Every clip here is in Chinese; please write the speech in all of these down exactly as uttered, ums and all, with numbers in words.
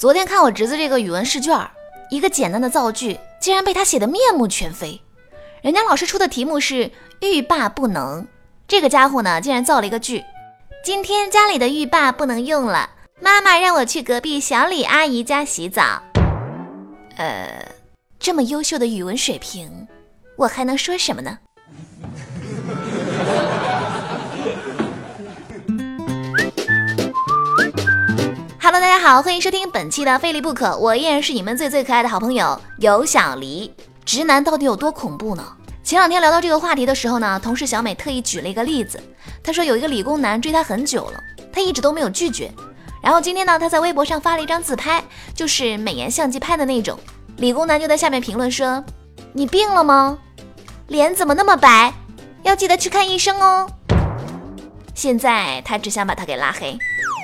昨天看我侄子这个语文试卷，一个简单的造句竟然被他写得面目全非。人家老师出的题目是欲罢不能，这个家伙呢竟然造了一个句：今天家里的浴霸不能用了，妈妈让我去隔壁小李阿姨家洗澡。呃，这么优秀的语文水平，我还能说什么呢？Hello， 大家好，欢迎收听本期的非离不可，我依然是你们最最可爱的好朋友有小黎。直男到底有多恐怖呢？前两天聊到这个话题的时候呢，同事小美特意举了一个例子，她说有一个理工男追她很久了，她一直都没有拒绝。然后今天呢，她在微博上发了一张自拍，就是美颜相机拍的那种。理工男就在下面评论说：你病了吗？脸怎么那么白？要记得去看医生哦。现在他只想把他给拉黑。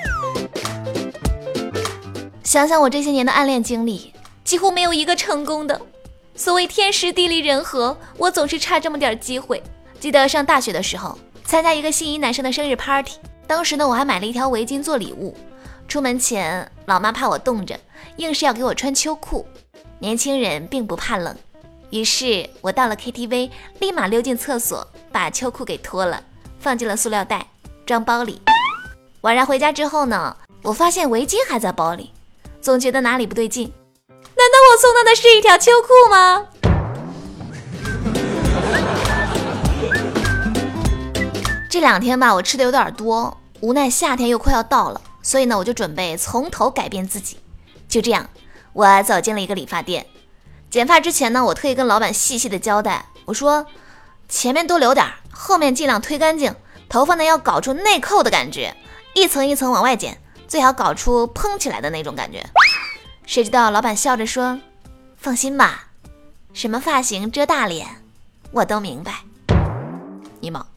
想想我这些年的暗恋经历，几乎没有一个成功的。所谓天时地利人和，我总是差这么点机会。记得上大学的时候，参加一个心仪男生的生日 party， 当时呢我还买了一条围巾做礼物。出门前，老妈怕我冻着，硬是要给我穿秋裤。年轻人并不怕冷，于是我到了 K T V， 立马溜进厕所，把秋裤给脱了，放进了塑料袋，装包里。晚上回家之后呢，我发现围巾还在包里，总觉得哪里不对劲。难道我送他的是一条秋裤吗？这两天吧，我吃的有点多，无奈夏天又快要到了，所以呢，我就准备从头改变自己。就这样，我走进了一个理发店。剪发之前呢，我特意跟老板细细的交代，我说前面多留点，后面尽量推干净，头发呢要搞出内扣的感觉，一层一层往外剪，最好搞出蓬起来的那种感觉。谁知道老板笑着说：放心吧，什么发型遮大脸我都明白。你忙。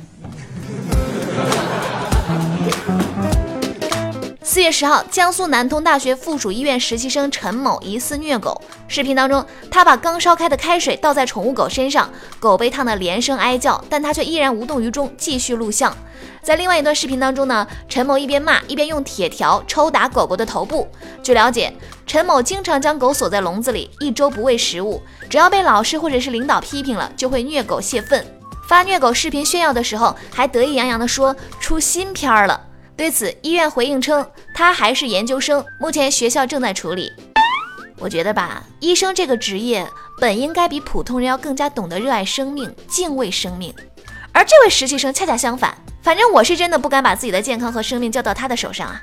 四月十号，江苏南通大学附属医院实习生陈某疑似虐狗。视频当中，他把刚烧开的开水倒在宠物狗身上，狗被烫得连声哀叫，但他却依然无动于衷，继续录像。在另外一段视频当中呢，陈某一边骂一边用铁条抽打狗狗的头部。据了解，陈某经常将狗锁在笼子里，一周不喂食物，只要被老师或者是领导批评了，就会虐狗泄愤。发虐狗视频炫耀的时候，还得意洋洋地说出新片了。对此，医院回应称他还是研究生，目前学校正在处理。我觉得吧，医生这个职业本应该比普通人要更加懂得热爱生命，敬畏生命，而这位实习生恰恰相反。反正我是真的不敢把自己的健康和生命交到他的手上啊。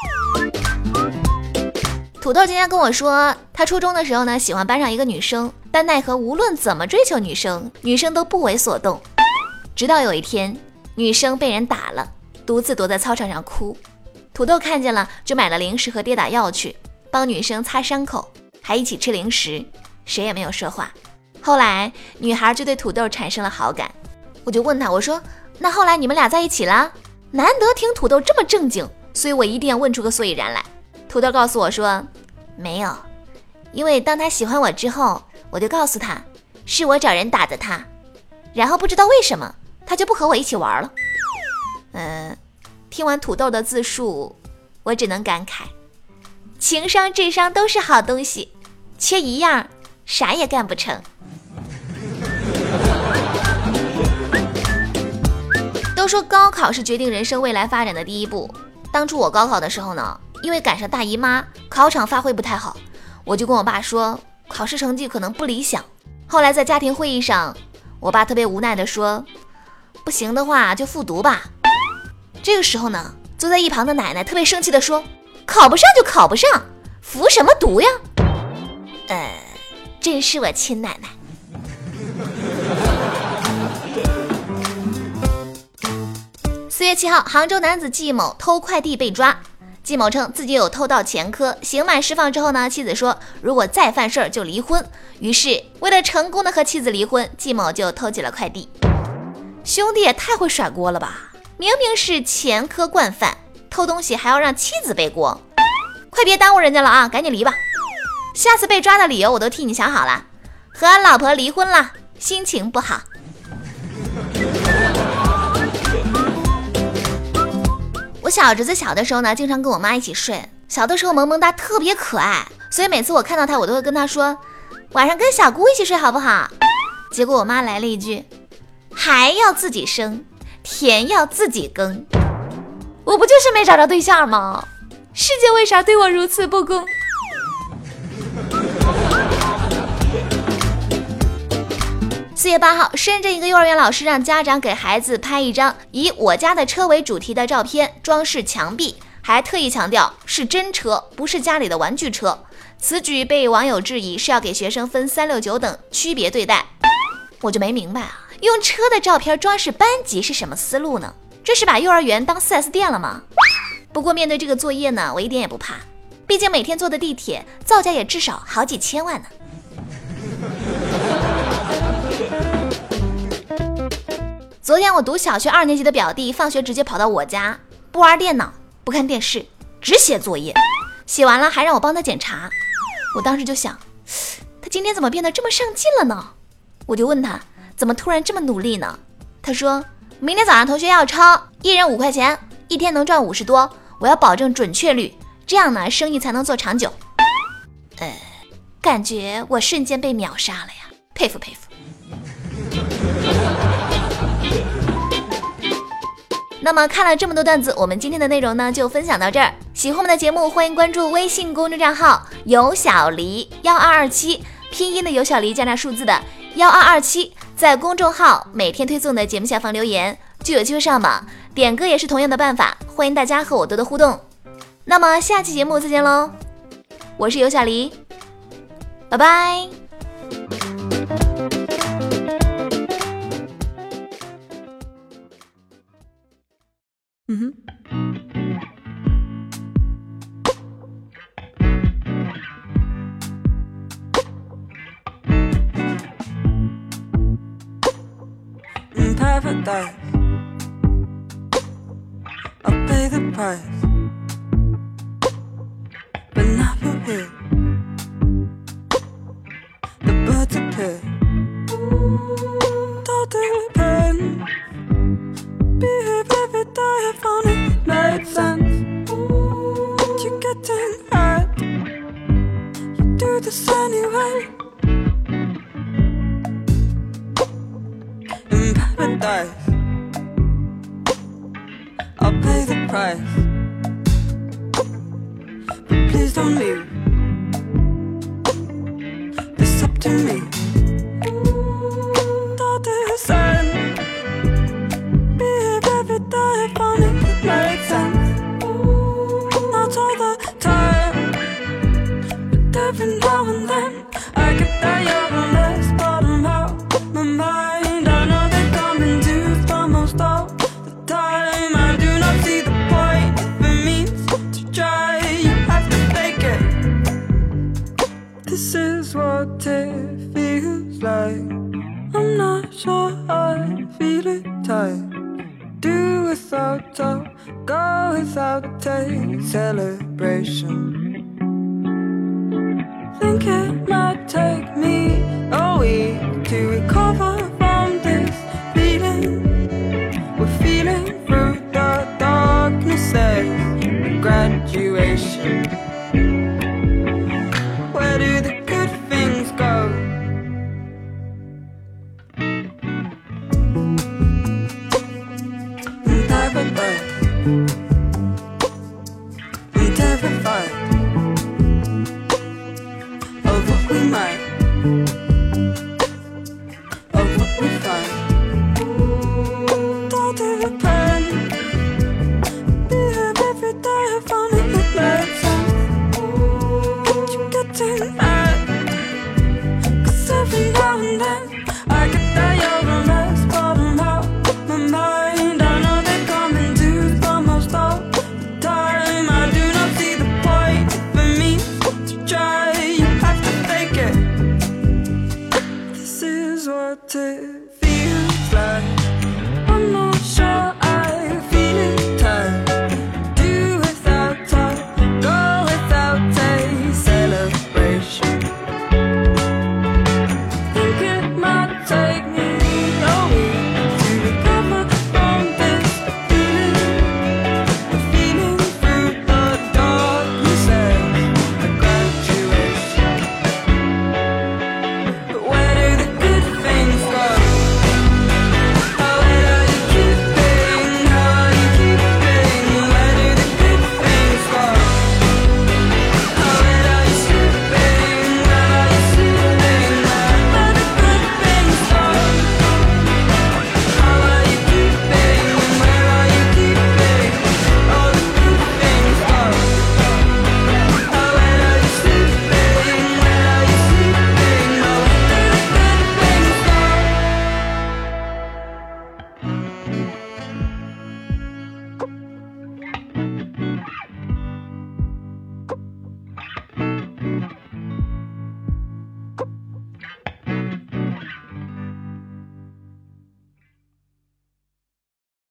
土豆今天跟我说，他初中的时候呢，喜欢班上一个女生，但奈何无论怎么追求女生，女生都不为所动。直到有一天，女生被人打了，独自躲在操场上哭。土豆看见了，就买了零食和跌打药去，帮女生擦伤口，还一起吃零食，谁也没有说话。后来女孩就对土豆产生了好感，我就问她，我说那后来你们俩在一起了？难得听土豆这么正经，所以我一定要问出个所以然来。土豆告诉我说没有，因为当他喜欢我之后，我就告诉他是我找人打的他，然后不知道为什么他就不和我一起玩了。嗯，听完土豆的自述，我只能感慨，情商智商都是好东西，缺一样啥也干不成。都说高考是决定人生未来发展的第一步。当初我高考的时候呢，因为赶上大姨妈，考场发挥不太好，我就跟我爸说考试成绩可能不理想。后来在家庭会议上，我爸特别无奈地说，不行的话就复读吧。这个时候呢，坐在一旁的奶奶特别生气地说，考不上就考不上，服什么毒呀？呃，真是我亲奶奶。四月七号，杭州男子季某偷快递被抓。季某称自己有偷盗前科，刑满释放之后呢，妻子说如果再犯事儿就离婚。于是为了成功的和妻子离婚，季某就偷起了快递。兄弟也太会甩锅了吧，明明是前科惯犯，偷东西还要让妻子背锅。快别耽误人家了啊，赶紧离吧。下次被抓的理由我都替你想好了，和老婆离婚了，心情不好。我小侄子小的时候呢，经常跟我妈一起睡， 小的时候萌萌哒特别可爱，所以每次我看到她，我都会跟她说晚上跟小姑一起睡好不好？结果我妈来了一句，孩要自己生，田要自己耕。我不就是没找着对象吗？世界为啥对我如此不公？四月八号，深圳一个幼儿园老师让家长给孩子拍一张以我家的车为主题的照片，装饰墙壁，还特意强调是真车，不是家里的玩具车。此举被网友质疑是要给学生分三六九等，区别对待。我就没明白啊，用车的照片装饰班级是什么思路呢？这是把幼儿园当 四 S 店了吗？不过面对这个作业呢，我一点也不怕，毕竟每天坐的地铁造价也至少好几千万呢。昨天我读小学二年级的表弟放学直接跑到我家，不玩电脑，不看电视，只写作业，写完了还让我帮他检查。我当时就想，他今天怎么变得这么上进了呢？我就问他怎么突然这么努力呢？他说明天早上同学要抄，一人五块钱，一天能赚五十多，我要保证准确率，这样呢生意才能做长久。呃，感觉我瞬间被秒杀了呀，佩服佩服。那么看了这么多段子，我们今天的内容呢就分享到这儿。喜欢我们的节目，欢迎关注微信公众账号有小黎一二二七，拼音的有小黎加上数字的一二二七，在公众号每天推送的节目下方留言，就有机会上榜。点歌也是同样的办法，欢迎大家和我多多互动。那么下期节目再见喽，我是有小黎，拜拜。嗯哼。 In paradise, I'll pay the price, but now you're here. The birds appear, don't depend. Behave every day, I found it made sense. You're getting hurt, you do this anyway. In paradise, I'll pay the price, but please don't leave. It's up to me. Don't descend. Behave every day, I found it makes sense. Not all the time, but every now and then I get that you're a mess, but I'm out my mind. I know they come into almost all the time. I do not see the point if it means to try. You have to fake it. This is what it feels like. I'm not sure I feel it tight. Do without talk, go without taste. Celebration. Think it might take me a week to recover from this feeling. We're feeling through the darknesses. Graduation. Where do the good things go? In paradise.